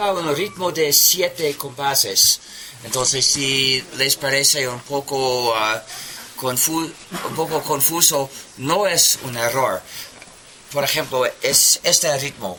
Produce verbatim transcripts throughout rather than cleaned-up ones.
un ritmo de siete compases. Entonces, si les parece un poco, uh, confu un poco confuso, no es un error. Por ejemplo, es este ritmo.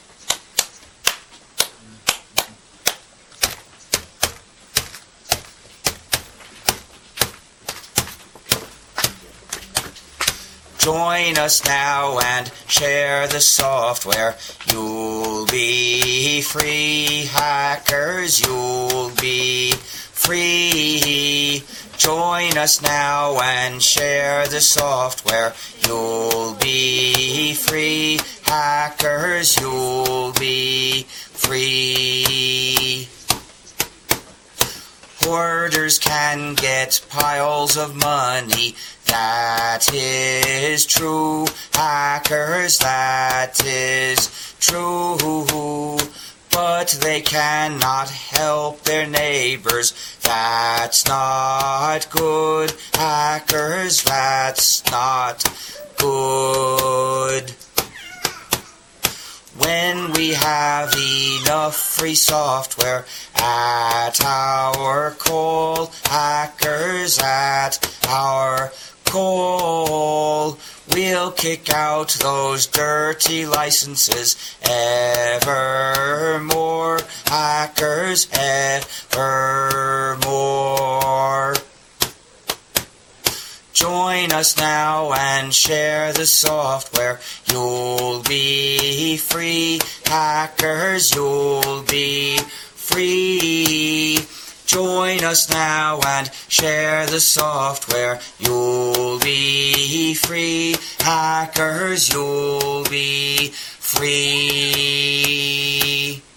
Join us now and share the software. You'll be free, hackers, you'll be free. Join us now and share the software. You'll be free, hackers, you'll be free. Hoarders can get piles of money. That is true, hackers, that is true. But they cannot help their neighbors. That's not good, hackers, that's not good. When we have enough free software at our call, hackers at our call, we'll kick out those dirty licenses evermore, hackers evermore. Join us now and share the software. You'll be free, hackers, you'll be free. Join us now and share the software. You'll be free, hackers, you'll be free.